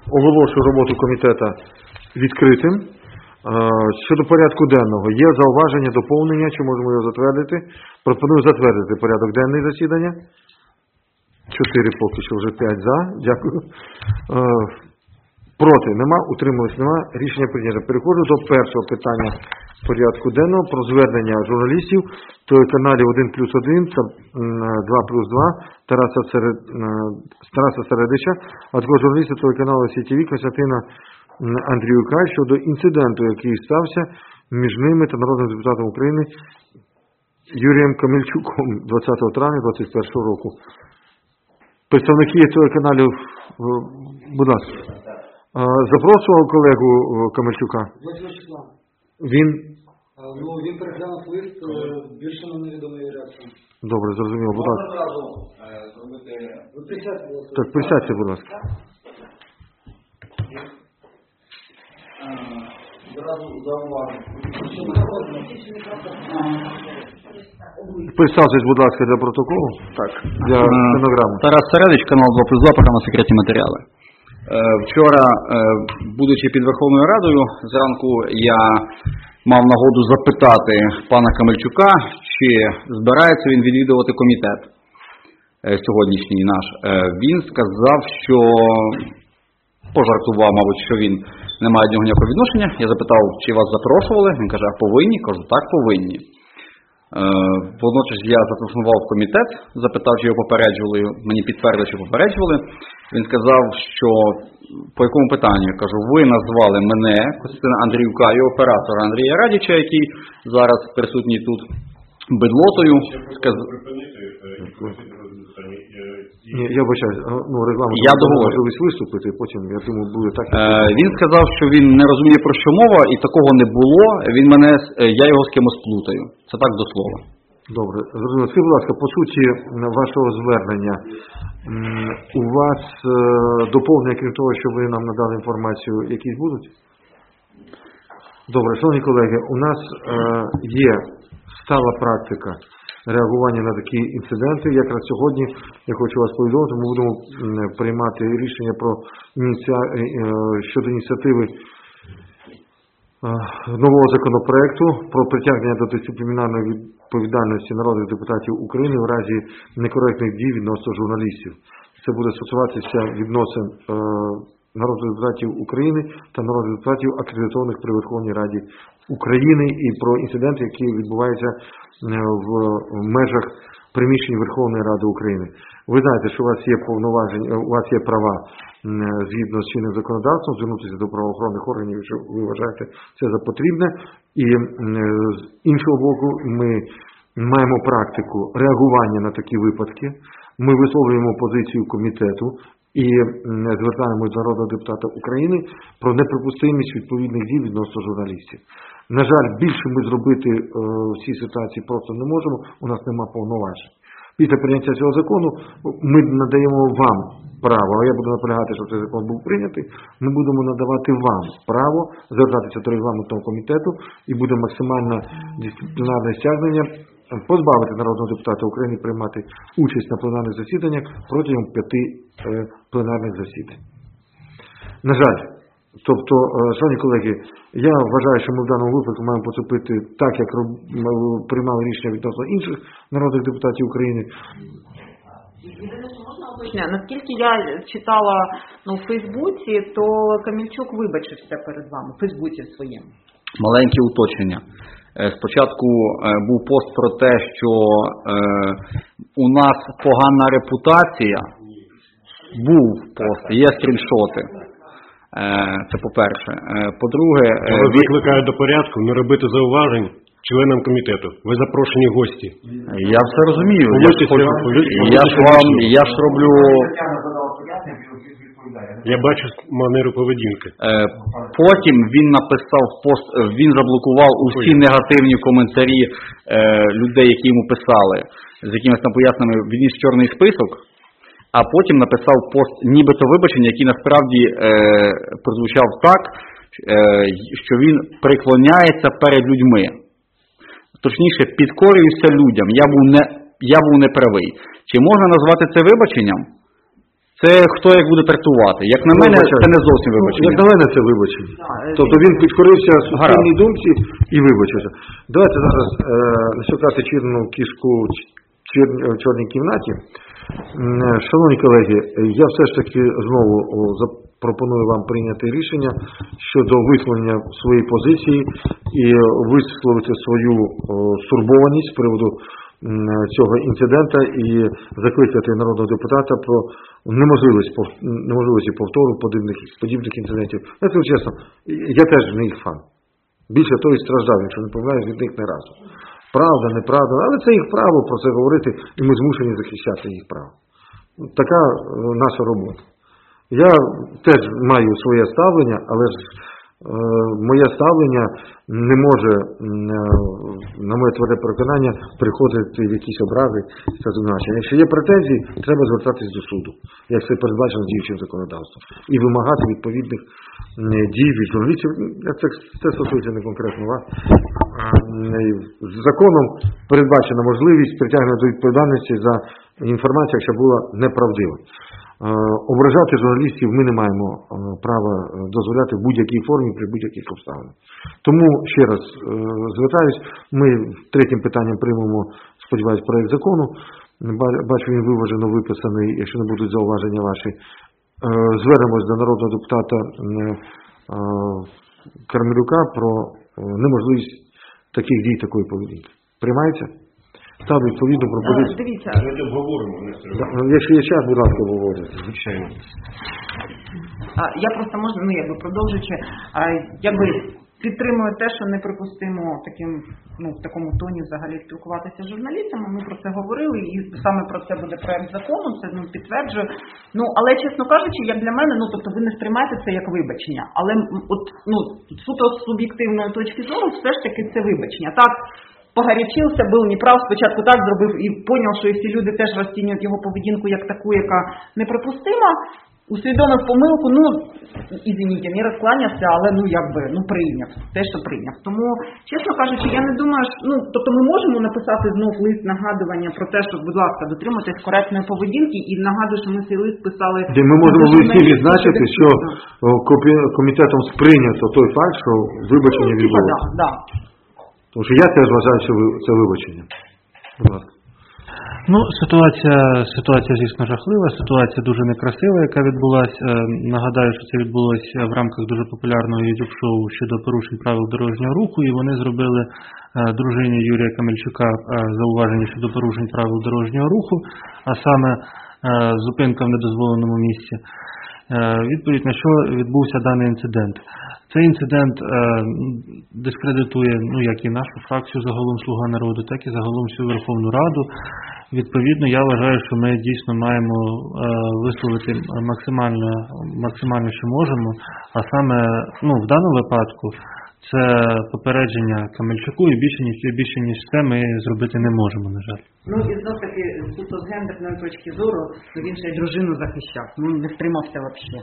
оголошую роботу комітету відкритим. Щодо порядку денного, є зауваження, доповнення, чи можемо його затвердити? Пропоную затвердити порядок денний засідання. 4 поки що, вже 5 за. Дякую. Проти нема, утримались нема. Рішення прийнято. Переходжу до першого питання порядку денного про звернення журналістів телеканалів 1+1 та 2+2 Тараса Середича, а також журналістів телеканалу СІТВ Костянтина Андріюка щодо інциденту, який стався між ними та народним депутатом України Юрієм Камельчуком 20 травня 2021 року. Представники телеканалів, будь ласка. Запрошував колегу Камельчука? Він переглянув лист, більше нам невідомої реакції. Добре, зрозуміло, будь ласка. Ви присядьте, будь ласка. Так, присядьте, будь ласка. Зразу зауважу. Присаджуйтесь, будь ласка, для протоколу. Так, для стенограми. Тарас Середич, канал 2+2, програма «Секретні матеріали». Вчора, будучи під Верховною Радою, зранку я мав нагоду запитати пана Камельчука, чи збирається він відвідувати комітет сьогоднішній наш. Він сказав, що пожартував, мабуть, що він не має до нього ніякого відношення. Я запитав, чи вас запрошували. Він каже, а повинні? Кажу, так, повинні. Водночас я зателефонував в комітет, запитав, чи його попереджували, мені підтвердили, що попереджували. Він сказав, що по якому питанню? Я кажу, ви назвали мене, Костянтина Андріюка і оператора Андрія Радіча, який зараз присутній тут, бедлотою. Ні, я бачаю, регламент. Я договорю. Можливість виступити, потім, я думаю, буде так. Він сказав, що він не розуміє, про що мова, і такого не було. Я його з кимось плутаю. Це так до слова. Добре. Зрозуміло. Скажіть, будь ласка, по суті вашого звернення, у вас доповнення, крім того, що ви нам надали інформацію, якісь будуть? Добре, шановні колеги, у нас є стала практика реагування на такі інциденти. Якраз сьогодні, я хочу вас повідомити, ми будемо приймати рішення щодо ініціативи нового законопроекту про притягнення до дисциплінарної відповідальності народних депутатів України в разі некоректних дій відносно журналістів. Це буде стосуватися відносин народних депутатів України та народних депутатів, акредитованих при Верховній Раді України, і про інциденти, які відбуваються в межах приміщень Верховної Ради України. Ви знаєте, що у вас є повноваження, у вас є права згідно з чинним законодавством звернутися до правоохоронних органів, якщо ви вважаєте це за потрібне. І з іншого боку, ми маємо практику реагування на такі випадки. Ми висловлюємо позицію комітету і звертаємось до народного депутата України про неприпустимість відповідних дій відносно журналістів. На жаль, більше ми зробити в цій ситуації просто не можемо, у нас нема повноважень. Після прийняття цього закону ми надаємо вам право, а я буду наполягати, щоб цей закон був прийнятий, ми будемо надавати вам право звертатися до регламентного комітету і буде максимально дисциплінарне стягнення позбавити народного депутата України приймати участь на пленарних засіданнях протягом 5 пленарних засідань. На жаль, тобто, шановні колеги, я вважаю, що ми в даному випадку маємо поступити так, як ми приймали рішення відносно інших народних депутатів України. Наскільки я читала в Фейсбуці, то Камельчук вибачився перед вами, в Фейсбуці своєму. Маленьке уточнення. Спочатку був пост про те, що у нас погана репутація. Був пост, є скріншоти. Це по-перше. По-друге... Вас закликаю до порядку не робити зауважень членам комітету. Ви запрошені гості. Я все розумію. Я ж роблю... Я бачу манеру поведінки. Потім він написав пост, він заблокував усі негативні коментарі людей, які йому писали, з якимись там поясненнями, відніс чорний список, а потім написав пост нібито вибачення, який насправді прозвучав так, що він приклоняється перед людьми. Точніше, підкорююся людям. Я був неправий. Чи можна назвати це вибаченням? Це хто як буде трактувати. Як на мене, це не зовсім вибачення. Як на мене, це вибачення. Тобто він підкорився суспільній думці і вибачився. Давайте зараз не шукати чорну кішку в чорній кімнаті. Шановні колеги, я все ж таки знову пропоную вам прийняти рішення щодо висловлення своєї позиції і висловити свою стурбованість з приводу цього інцидента і закликати народного депутата про неможливості повтору подібних інцидентів. Я скажу чесно, я теж не їх фан. Більше того і страждав, якщо не помиляюсь, від них не разу. Правда, неправда, але це їх право про це говорити, і ми змушені захищати їх право. Така наша робота. Я теж маю своє ставлення, але ж моє ставлення не може, на моє тверде переконання, переходити в якісь образи та звинувачення. Якщо є претензії, треба звертатись до суду, як це передбачено діючим законодавством, і вимагати відповідних дій від журналістів. Це стосується не конкретно вас. Законом передбачена можливість притягнення до відповідальності за інформацію, якщо була неправдива. Ображати журналістів ми не маємо права дозволяти в будь-якій формі при будь-яких обставинах. Тому ще раз звертаюсь, ми третім питанням приймемо, сподіваюсь, проект закону. Бачу, він виважено виписаний, якщо не будуть зауваження ваші. Звернемось до народного депутата Кармелюка про неможливість таких дій, такої поведінки. Приймається? Ставлю відповідну пропозицію. Дивіться. Давайте обговоримо, Нестор. Якщо є час, будь ласка, обговорюйте. Звичайно. Я просто можу, продовжуючи, підтримую те, що неприпустимо в такому тоні взагалі спілкуватися з журналістами. Ми про це говорили, і саме про це буде проект закону, це підтверджую. Але, чесно кажучи, як для мене, тобто ви не сприймаєте це як вибачення, але суто з суб'єктивної точки зору все ж таки це вибачення. Так, погорячився, був неправ, спочатку так зробив і зрозумів, що і всі люди теж розцінюють його поведінку як таку, яка неприпустима, усвідомив помилку, извините, не розкланявся, але прийняв те, що прийняв. Тому, чесно кажучи, я не думаю, тобто ми можемо написати знов лист нагадування про те, що, будь ласка, дотримуйтесь коректної поведінки, і нагадую, що ми цей лист писали... Де ми можемо в листі відзначити, що комітетом сприйнято той факт, що вибачення відбулося. Да. Тому що я теж вважаю, що це вибачення. Будь ласка. Ситуація, звісно, жахлива, ситуація дуже некрасива, яка відбулася. Нагадаю, що це відбулося в рамках дуже популярного YouTube-шоу щодо порушень правил дорожнього руху, і вони зробили дружині Юрія Камельчука зауваження щодо порушень правил дорожнього руху, а саме зупинка в недозволеному місці. Відповідь на що відбувся даний інцидент. Цей інцидент дискредитує як і нашу фракцію загалом «Слуга народу», так і загалом всю Верховну Раду. Відповідно, я вважаю, що ми дійсно маємо висловити максимально, що можемо, а саме, в даному випадку, це попередження Камельчуку, і більше ніж це ми зробити не можемо, на жаль. І знов таки, суто з гендерної точки зору, він ще й дружину захищав, не втримався взагалі.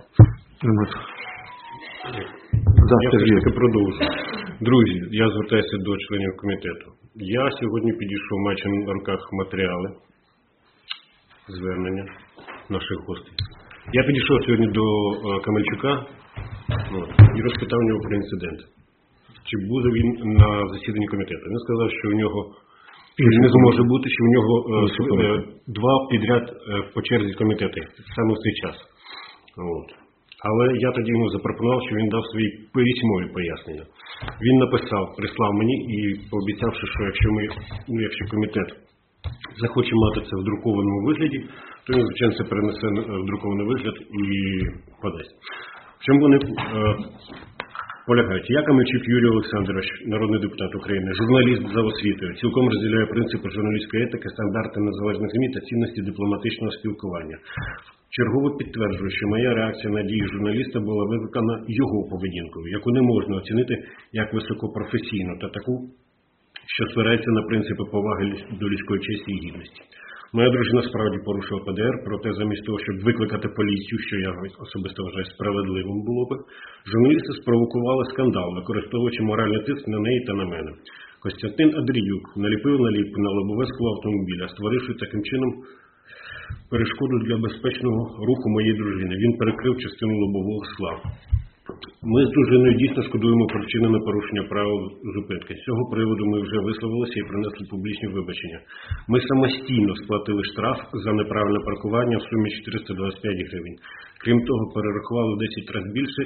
Я все ж таки продовжу. Друзі, я звертаюся до членів комітету. Я сьогодні підійшов, маючи на руках матеріали, звернення наших гостей. Я підійшов сьогодні до Камельчука і розпитав нього про інцидент. Чи буде він на засіданні комітету. Він сказав, що у нього він не зможе бути, що у нього два підряд по черзі комітети саме в цей час. Але я тоді йому запропонував, що він дав свої письмові пояснення. Він написав, прислав мені і пообіцявши, що якщо комітет захоче мати це в друкованому вигляді, то він, звичайно, це перенесе в друкований вигляд і подасть. В чому вони полягають? Я, Камельчук Юрій Олександрович, народний депутат України, журналіст за освітою, цілком розділяю принципи журналістської етики, стандарти незалежних ЗМІ та цінності дипломатичного спілкування. Чергово підтверджую, що моя реакція на дії журналіста була викликана його поведінкою, яку не можна оцінити як високопрофесійну та таку, що спирається на принципи поваги до людської честі і гідності. Моя дружина справді порушила ПДР, проте замість того, щоб викликати поліцію, що я особисто вважаю справедливим було би, журналісти спровокували скандал, використовуючи моральний тиск на неї та на мене. Костянтин Андріюк наліпив наліпку на лобове скло автомобіля, створивши таким чином перешкоду для безпечного руху моєї дружини. Він перекрив частину лобового скла. Ми з дружиною дійсно шкодуємо про вчинене порушення правил зупинки. З цього приводу ми вже висловилися і принесли публічні вибачення. Ми самостійно сплатили штраф за неправильне паркування в сумі 425 гривень. Крім того, перерахували в 10 разів більше,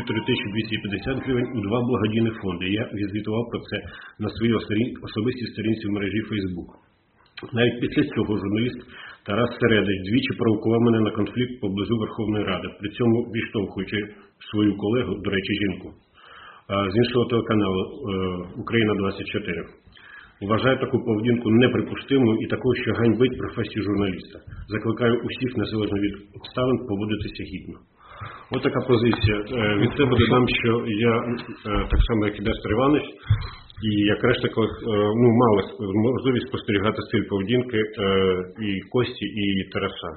4250 гривень у 2 благодійних фонди. Я відзвітував про це на своїй особистій сторінці в мережі Facebook. Навіть після цього журналіст Тарас Середич двічі провокував мене на конфлікт поблизу Верховної Ради, при цьому відштовхуючи свою колегу, до речі, жінку, з іншого телеканалу «Україна-24». Вважаю таку поведінку неприпустимою і такою, що ганьбить професію журналіста. Закликаю усіх, незалежно від обставин, поводитися гідно. Ось така позиція. Від себе додам, що я, так само як і Нестор Іванович, і як решта колег, мали можливість спостерігати стиль поведінки і Кості, і Тараса.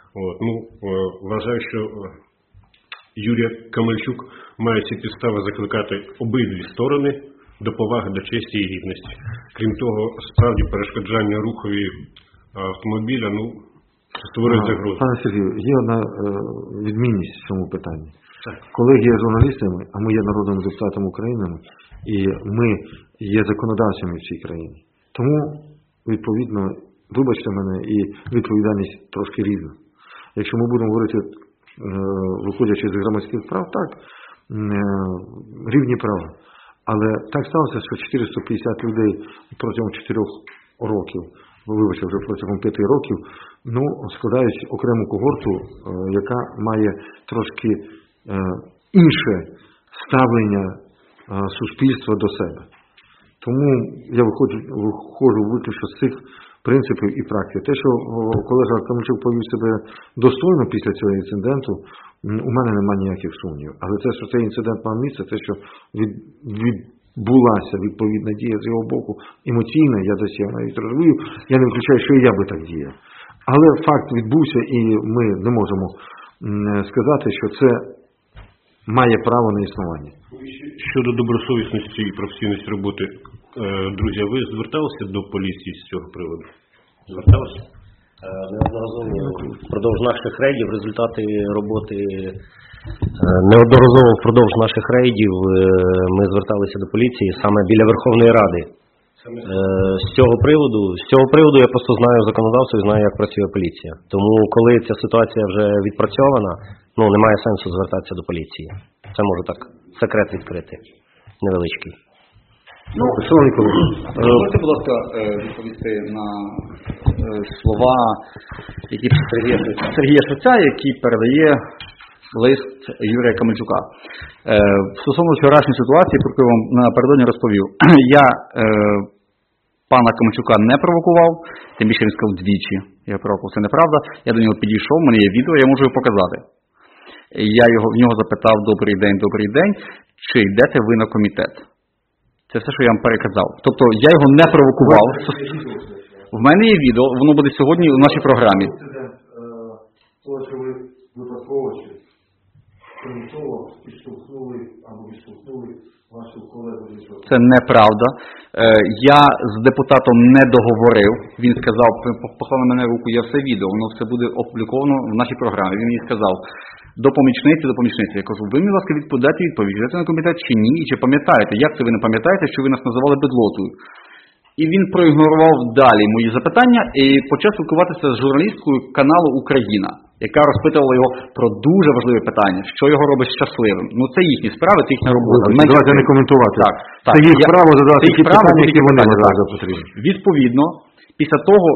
Вважаю, що Юрій Камельчук має ці підстави закликати обидві сторони до поваги до честі і гідності. Крім того, справді перешкоджання рухові автомобіля, створює загрозу. Пане Сергію, є одна відмінність в цьому питанні. Так. Колеги є журналістами, а ми є народними депутатами України, і ми є законодавцями в цій країні. Тому, відповідно, вибачте мене, і відповідальність трошки різна. Якщо ми будемо говорити, виходячи з громадських прав, так, рівні права. Але так сталося, що 450 людей протягом 4 років, вибачте, вже протягом 5 років, складають окрему когорту, яка має трошки інше ставлення суспільства до себе. Тому я виходжу виключно з цих принципів і практик. Те, що колега Камельчук повів себе достойно після цього інциденту, у мене немає ніяких сумнівів. Але те, що цей інцидент мав місце, те, що відбулася відповідна дія з його боку, емоційна, я десь навіть розумію, я не виключаю, що і я би так діяв. Але факт відбувся, і ми не можемо сказати, що це має право на існування. Щодо добросовісності і професійності роботи, друзі, ви зверталися до поліції з цього приводу? Зверталися? Впродовж наших рейдів, результати роботи неодноразово впродовж наших рейдів ми зверталися до поліції саме біля Верховної Ради. З цього приводу я просто знаю законодавство і знаю, як працює поліція. Тому, коли ця ситуація вже відпрацьована, немає сенсу звертатися до поліції. Це може так, секрет відкрити, невеличкий. Шановні колеги, Можете, будь ласка, відповісти на слова, які Сергія Швеця, який передає лист Юрія Камельчука. Стосовно вчорашньої ситуації, про яку я вам напередодні розповів, я пана Камельчука не провокував, тим більше він сказав двічі. Я провокував, це неправда. Я до нього підійшов, в мене є відео, я можу його показати. Я в нього запитав: добрий день, чи йдете ви на комітет? Це все, що я вам переказав. Тобто я його не провокував. В мене є відео, воно буде сьогодні у нашій програмі. Того, що ви випадково чи примусово підштовхнули або відштовхнули вашу колегу. Це неправда. Я з депутатом не договорив. Він сказав, поклав на мене руку, я все відео, воно все буде опубліковано в нашій програмі. Він мені сказав: до помічниці. Я кажу: ви мені, будь ласка, відповідайте відповідь, йдете на комітет чи ні, і чи пам'ятаєте? Як це ви не пам'ятаєте, що ви нас називали бедлотою? І він проігнорував далі мої запитання і почав спілкуватися з журналісткою каналу «Україна», яка розпитувала його про дуже важливе питання, що його робить щасливим. Це їхні справи, це їхня робота. Давайте не коментувати. Так. Це їх право задати ті питання, які вони вважають за потрібні. Відповідно, після того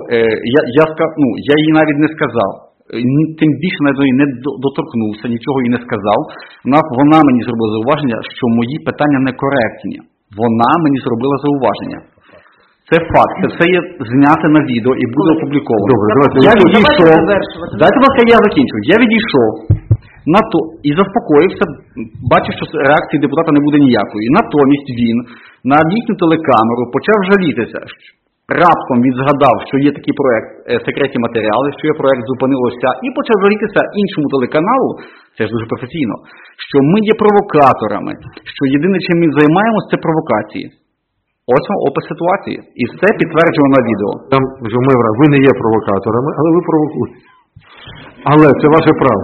я їй навіть не сказав. Тим більше навіть не доторкнувся, нічого їй не сказав. Вона мені зробила зауваження, що мої питання некоректні. Вона мені зробила зауваження. Це факт, це все є зняте на відео і буде опубліковано. Добре, я відійшов. Дайте, будь ласка, я закінчу. Я відійшов і заспокоївся, бачив, що реакції депутата не буде ніякої. Натомість він на їхню телекамеру почав жалітися. Раптом він згадав, що є такий проект «Секретні матеріали», що є проект «Зупинилося», і почав жалітися іншому телеканалу, це ж дуже професійно, що ми є провокаторами, що єдине, чим ми займаємося, це провокації. Ось вам опис ситуації. І все підтверджено на відео. Ви не є провокаторами, але ви провокуєте. Але це ваше право.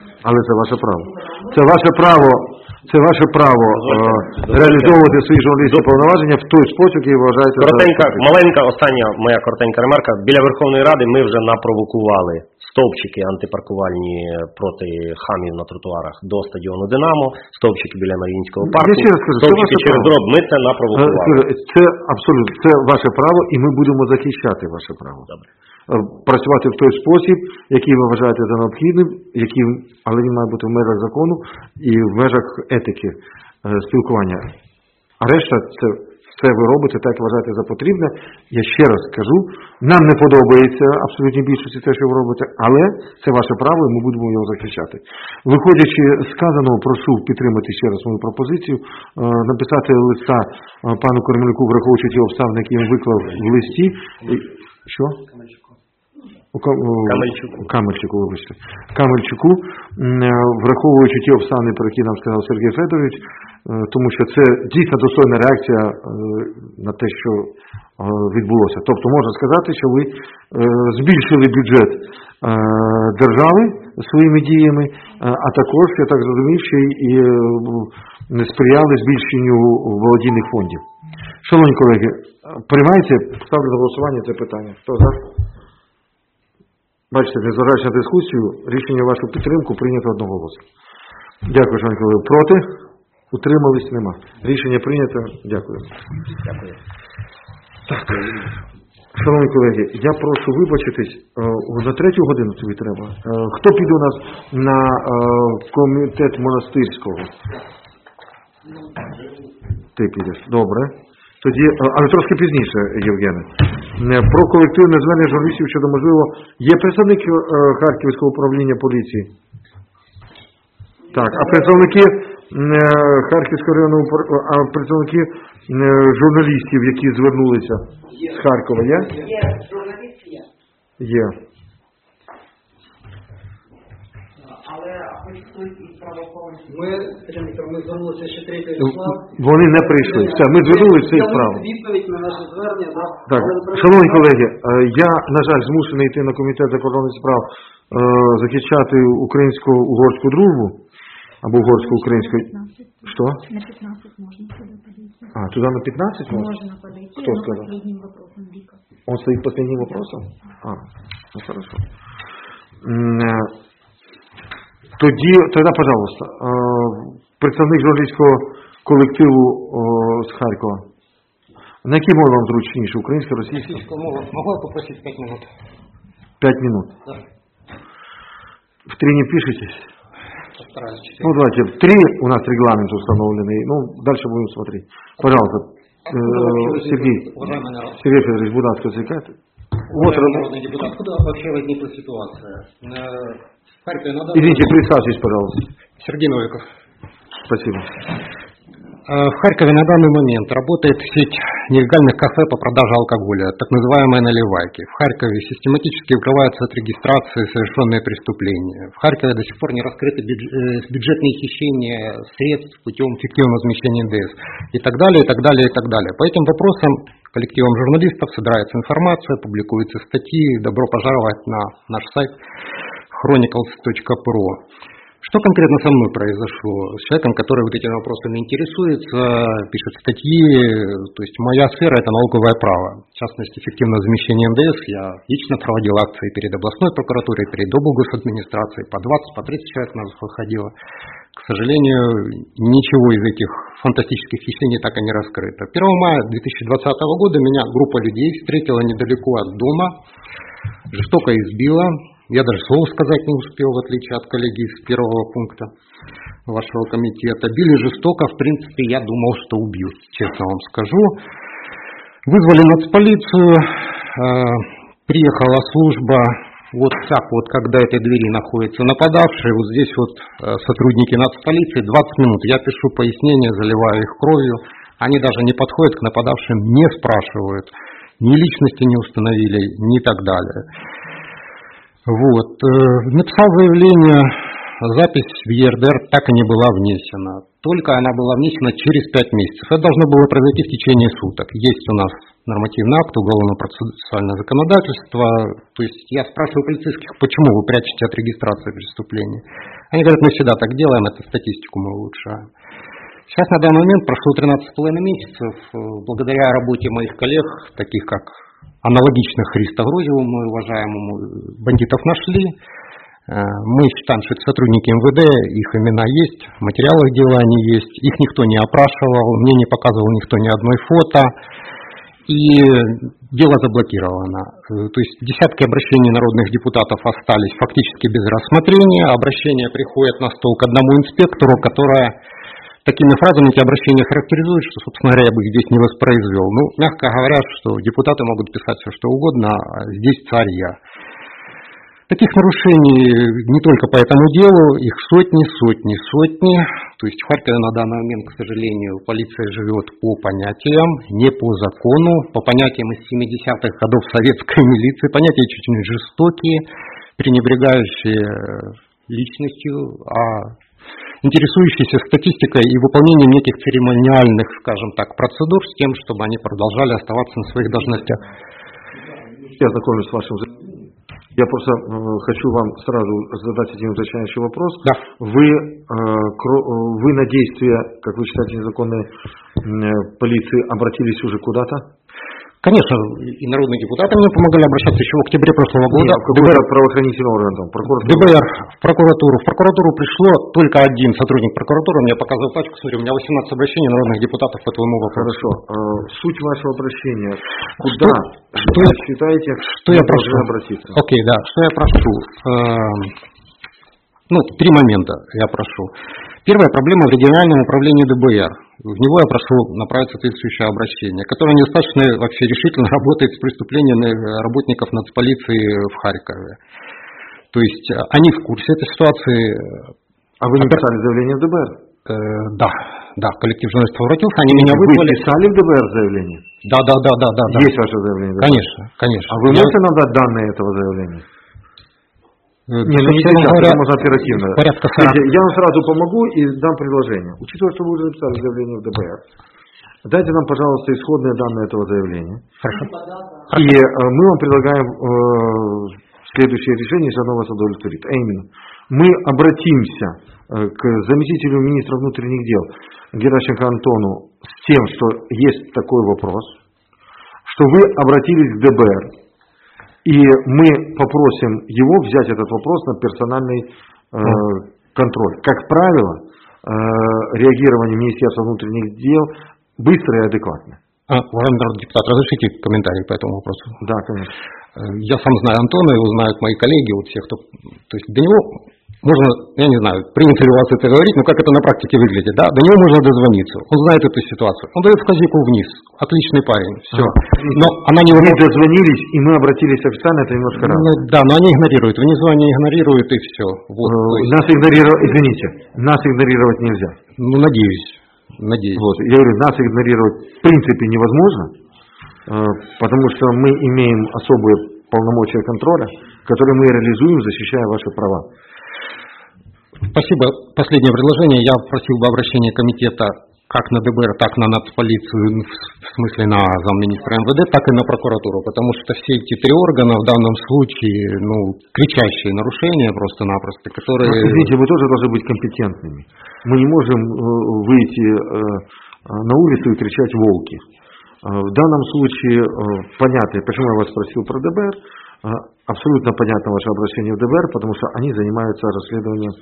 Це ваше право реалізовувати свої журналістські повноваження в той спосіб, який ви вважаєте за Коротенька, потрібне. маленька, остання моя коротенька ремарка. Біля Верховної Ради ми вже напровокували стовпчики антипаркувальні проти хамів на тротуарах до стадіону «Динамо», стовпчики біля Маріїнського парку, Я ще раз кажу, це стовпчики ваше через право. дроб. Ми це напровокували. Це абсолютно, це ваше право, і ми будемо захищати ваше право. Добре. Працювати в той спосіб, який ви вважаєте за необхідним, але він має бути в межах закону і в межах етики спілкування. А решта це ви робите так, як вважаєте за потрібне. Я ще раз кажу, нам не подобається абсолютній більшості те, що ви робите, але це ваше право, і ми будемо його захищати. Виходячи з сказаного, прошу підтримати ще раз мою пропозицію, написати листа пану Корнелюку, враховуючи ті обставини, які він виклав в листі. Що? Камельчуку, враховуючи ті обставини, про які нам сказав Сергій Федорович, тому що це дійсно достойна реакція на те, що відбулося. Тобто можна сказати, що ви збільшили бюджет держави своїми діями, а також, я так зрозумів, що і сприяли збільшенню володійних фондів. Шановні колеги, приймається, ставлю на голосування це питання. Хто за? Бачите, незважаючи на дискусію, рішення вашу підтримку прийнято одноголосно. Дякую, шановні колеги. Проти? Утримались? Нема. Рішення прийнято. Дякую. Дякую. Так. Шановні колеги, я прошу вибачитись, на 3 годину тобі треба. Хто піде у нас на комітет монастирського? Ти підеш. Добре. Тоді, але трошки пізніше, Євгене. Про колективне звернення журналістів щодо, можливо, є представник Харківського управління поліції? Так, а представники Харківського районного а представники журналістів, які звернулися з Харкова, є? Є, журналіст є. Є. Але хоч хтось із правоохоронців. Ми звернулися ще 3 числа. Вони не прийшли. Все, ми звернулися в цей справу. Відповідь на наше звернення, да. Так, шановні колеги, я, на жаль, змушений йти на комітет закордонних справ захищати українсько-угорську дружбу, або угорсько-українську. Що? На 15 можно сюда подойти. А, туда на 15 можно? Можно подойти. Кто но сказал? последним вопросом Вика. Он стоит последним вопросом? А, ну хорошо. Тоді, пожалуйста, представник журналістського колективу з Харкова. На якій мові вам зручніше? Українська, російська? Могу я попросить 5 минут? 5 минут. Да. В 3 не пишетесь? Постараюсь 4. Ну, давайте, 3 у нас регламент установленный. Ну, дальше будем смотреть. Пожалуйста, Сергей Федорович, будь ласка, цікавте. Вот, народный депутат, откуда вообще возникла ситуация? В Харькове надо... Извините, представьтесь, пожалуйста. Сергей Новиков. Спасибо. В Харькове на данный момент работает сеть нелегальных кафе по продаже алкоголя, так называемые наливайки. В Харькове систематически укрываются от регистрации совершенные преступления. В Харькове до сих пор не раскрыты бюджетные хищения средств путем фиктивного размещения НДС. И так далее, и так далее, и так далее. По этим вопросам коллективом журналистов собирается информация, публикуются статьи. Добро пожаловать на наш сайт chronicles.pro. Что конкретно со мной произошло? С человеком, который вот этими вопросами интересуется, пишет статьи, то есть моя сфера – это налоговое право. В частности, эффективное замещение НДС. Я лично проводил акции перед областной прокуратурой, перед облгосадминистрацией, по 20, по 30 человек нас выходило. К сожалению, ничего из этих фантастических хищений так и не раскрыто. 1 мая 2020 года меня группа людей встретила недалеко от дома, жестоко избила. Я даже слова сказать не успел, в отличие от коллеги из первого пункта вашего комитета. Били жестоко, в принципе, я думал, что убьют, честно вам скажу. Вызвали нацполицию, приехала служба, вот так вот, когда этой двери находится нападавший, вот здесь вот сотрудники нацполиции, 20 минут, я пишу пояснения, заливаю их кровью, они даже не подходят к нападавшим, не спрашивают, ни личности не установили, ни так далее. Вот. Написал заявление, запись в ЕРДР так и не была внесена. Только она была внесена через 5 месяцев. Это должно было произойти в течение суток. Есть у нас нормативный акт, уголовно-процессуальное законодательство. То есть я спрашиваю полицейских, почему вы прячете от регистрации преступления. Они говорят, мы всегда так делаем, это статистику мы улучшаем. Сейчас на данный момент прошло 13,5 месяцев. Благодаря работе моих коллег, таких как аналогичных Христа Грозеву, мой уважаемому, бандитов нашли. Мы считаем, что это сотрудники МВД, их имена есть, в материалах дела они есть, их никто не опрашивал, мне не показывал никто ни одной фото, и дело заблокировано. То есть десятки обращений народных депутатов остались фактически без рассмотрения, обращения приходят на стол к одному инспектору, которая такими фразами эти обращения характеризует, что, собственно говоря, я бы их здесь не воспроизвел. Ну, мягко говоря, что депутаты могут писать все, что угодно, а здесь царь я. Таких нарушений не только по этому делу, их сотни. То есть в Харькове на данный момент, к сожалению, полиция живет по понятиям, не по закону, по понятиям из 70-х годов советской милиции, понятия чуть не жестокие, пренебрегающие личностью, а интересующиеся статистикой и выполнением неких церемониальных, скажем так, процедур с тем, чтобы они продолжали оставаться на своих должностях. Я знакомлюсь с вашим. Я просто хочу вам сразу задать один уточняющий вопрос. Да. Вы на действия, как вы считаете, незаконной полиции обратились уже куда-то? Конечно, и народные депутаты мне помогали обращаться еще в октябре прошлого года. Какой-то правоохранительный орган, там, прокуратура? ДБР, в прокуратуру. В прокуратуру пришло только один сотрудник прокуратуры, мне показывал пачку, смотри, у меня 18 обращений народных депутатов по твоему вопросу. Хорошо. Суть вашего обращения, куда вы считаете, что я прошу обратиться? Окей, да, что я прошу? Три момента я прошу. Первая проблема в региональном управлении ДБР. В него я прошу направить соответствующее обращение, которое недостаточно вообще решительно работает с преступлениями работников нацполиции в Харькове. То есть они в курсе этой ситуации. А вы написали заявление в ДБР? Да, коллектив журналистов обратился, они меня вызвали. Вы писали в ДБР заявление? Да. Есть ваше заявление? Конечно. А вы можете нам дать данные этого заявления? Не сейчас, это можно оперативно. Порядка 40. Я вам сразу помогу и дам предложение. Учитывая, что вы уже написали заявление в ДБР, дайте нам, пожалуйста, исходные данные этого заявления. Хорошо. И мы вам предлагаем следующее решение, если оно вас удовлетворит. А именно, мы обратимся к заместителю министра внутренних дел Геращенко Антону с тем, что есть такой вопрос, что вы обратились к ДБР. И мы попросим его взять этот вопрос на персональный контроль. Как правило, реагирование Министерства внутренних дел быстрое и адекватное. Уважаемый народный депутат, разрешите комментарий по этому вопросу? Да, конечно. Я сам знаю Антона, его знают мои коллеги, вот все, кто... То есть до него можно, я не знаю, принято ли у вас это говорить, но как это на практике выглядит, да? До него можно дозвониться, он знает эту ситуацию, он дает вказику вниз, отличный парень, все. Но она не... Мы дозвонились, и мы обратились официально, это немножко разное. Да, но они игнорируют, внизу они игнорируют, и все. Вот, нас игнорировать, извините, нас игнорировать нельзя. Ну, надеюсь. Вот, я говорю, нас игнорировать в принципе невозможно, потому что мы имеем особые полномочия контроля, которые мы реализуем, защищая ваши права. Спасибо. Последнее предложение. Я просил бы обращение комитета как на ДБР, так на нацполицию, в смысле на замминистра МВД, так и на прокуратуру, потому что все эти три органа в данном случае, кричащие нарушения просто-напросто, которые... Извините, вы тоже должны быть компетентными. Мы не можем выйти на улицу и кричать «волки». В данном случае понятно, почему я вас спросил про ДБР, абсолютно понятно ваше обращение в ДБР, потому что они занимаются расследованием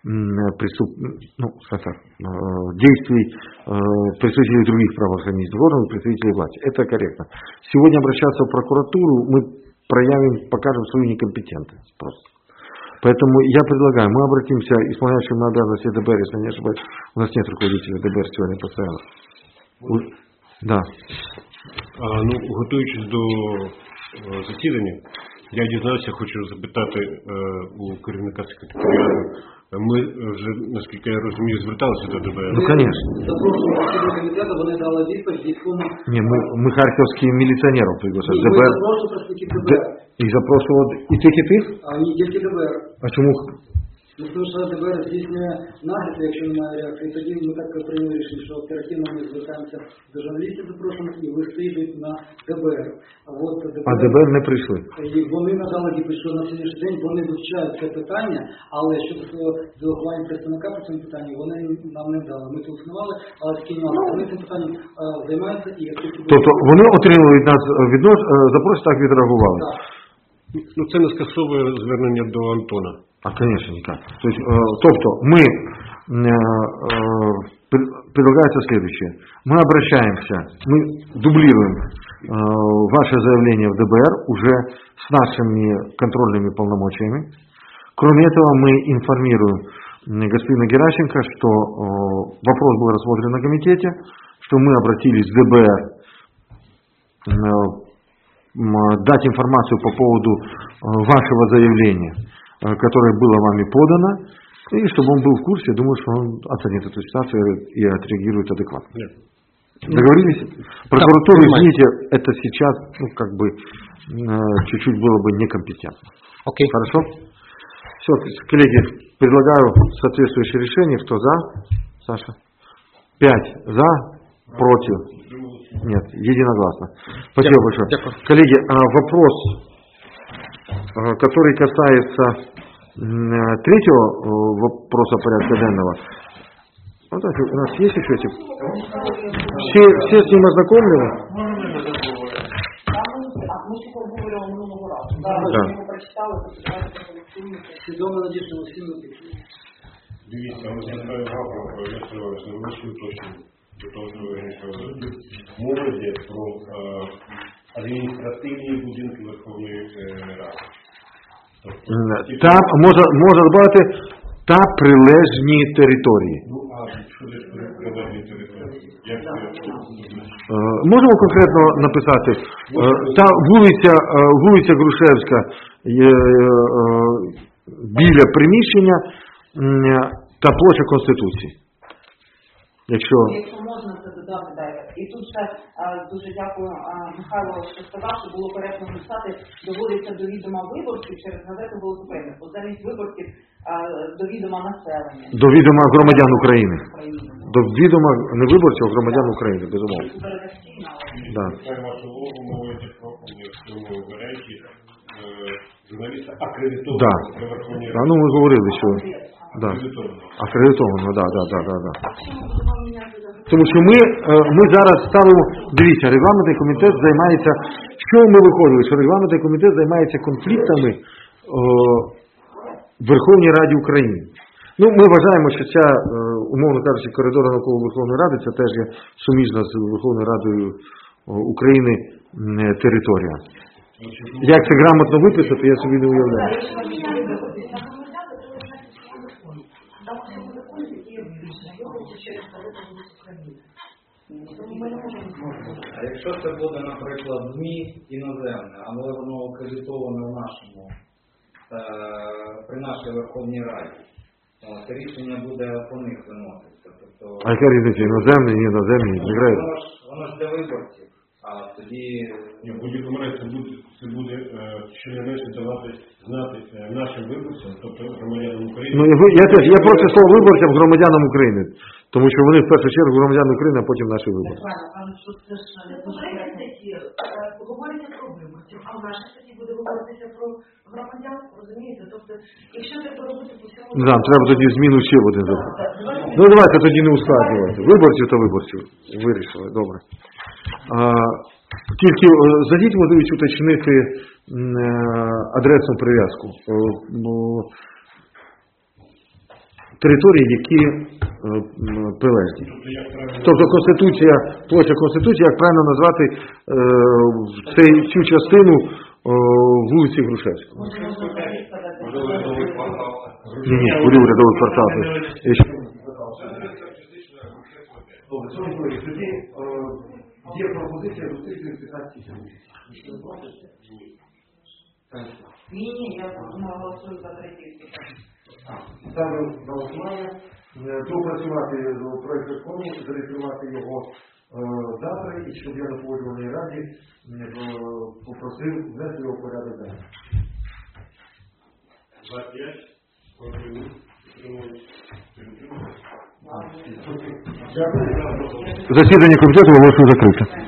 действий представителей других правоохранительных органов, представителей власти. Это корректно. Сегодня обращаться в прокуратуру мы покажем свою некомпетентность просто. Поэтому я предлагаю, мы обратимся к исполняющим обязанности ДБР, если не ошибаюсь, у нас нет руководителя ДБР сегодня постоянно. Да. Готуючись до засідання, я дізнався, хочу запитати у керівника секретаріату. Ми вже, наскільки я розумію, зверталися до ДБР. Ну, конечно. Запрошували комітету, вони дали відповідь, якому... Ні, ми харківських міліціонерів приглашали. Ми запрошували представників ДБР. Їх запрошували і тих, і тих? А не тільки ДБР. А чому? Ну, тому що ДБР здійснює нагляд, якщо немає реакції, тоді ми так прийняли рішення, що оперативно ми звертаємося до журналістів запрошених, і листи йдуть на ДБР. А ДБР не прийшли. І вони надали відповідь, що на сьогоднішній день вони вивчають це питання, але щодо делегування представника по цьому питанню, вони нам не дали. Ми телефонували, але такі нюанси. Вони цим питанням займаються і якщо... Тобто вони отримали від нас запрос, так відреагували? Так. Ну, це не скасовує звернення до Антона. А, конечно, никак. Тобто мы, предлагается следующее. Мы обращаемся, мы дублируем ваше заявление в ДБР уже с нашими контрольными полномочиями. Кроме этого, мы информируем господина Геращенко, что вопрос был рассмотрен на комитете, что мы обратились в ДБР дать информацию по поводу вашего заявления, которое было вами подано, и чтобы он был в курсе, думаю, что он оценит эту ситуацию и отреагирует адекватно. Нет. Договорились? Прокуратура, извините, это сейчас, чуть-чуть было бы некомпетентно. Окей. Хорошо? Все, коллеги, предлагаю соответствующее решение. Кто за? Саша? 5 за, против? Нет, единогласно. Спасибо большое. Коллеги, вопрос, который касается третьего вопроса порядка денного. Вот так, у нас есть еще эти? Все с ним ознакомлены? Да. Свідомо надіжно усім. Дивіться, ми звертаємо увагу, якщо ви вийшли точно до того, що ви говорили. Мова йде про адміністративні будинки Верховної Ради. Там можна додати та прилежні території. Ну, а що ж прилежні території? Як це? Можемо конкретно написати, та вулиця Грушевська біля приміщення та площа Конституції. Якщо можна це додати, дайте. І тут ще дуже дякую Михайло, що сказав, що було коректно написати, доводиться до відома виборців через газету «Голос України». Бо замість виборців до відома населення. До відома громадян України. До відома не виборців, а громадян України, безумовно. Да. Вашу увагу, мова йде про в цьому варіанті журналіста акредитованого Да. при Верховній Ну, ми говорили, що да. Акредитовано, да. Тому що ми зараз ставимо, дивіться, регламентний комітет займається, що ми виходили, що регламентний комітет займається конфліктами в Верховній Раді України. Ну, ми вважаємо, що ця, умовно кажучи, коридор навколо Верховної Ради, це теж є суміжна з Верховною Радою України територія. Як це грамотно виписати, я собі не уявляю. А якщо це буде, наприклад, ЗМІ іноземне, але воно акредитоване в нашому, при нашій Верховній Раді, це рішення буде по них виноситися. Тобто, А яка різниця? Іноземні, не іноземні, не грає? Воно ж для виборців, а тоді... В будь-якому разі це буде щонайменше давати знати нашим виборцям, тобто громадянам України. Ну, я проти слова виборцям громадянам України, тому що вони в першу чергу громадяни України, а потім наші виборці. Говориться про виборців, а в нашій статті буде говоритися про громадян, розумієте? Тобто, якщо треба робити по всьому... Нам треба тоді зміну ще в один закон. Ну, давайте тоді не ускладнювати. Виборців та виборців. Вирішили, добре. Тільки задіть можливість уточнити адресну прив'язку. Території, які прилежні. Тобто Конституція, площа Конституції, як правильно назвати цю частину вулиці Грушевського. Ні, куди урядовий квартал. Є пропозиція зустріти в 15 хвилин. Ні, я голосую за третій. Ставлю на голосування. Доопрацювати проєкт закону, зареєструвати його завтра, і щоб я на Погоджувальній раді попросив внести його в порядок денний. 25. Засідання комітету оголошую закрите.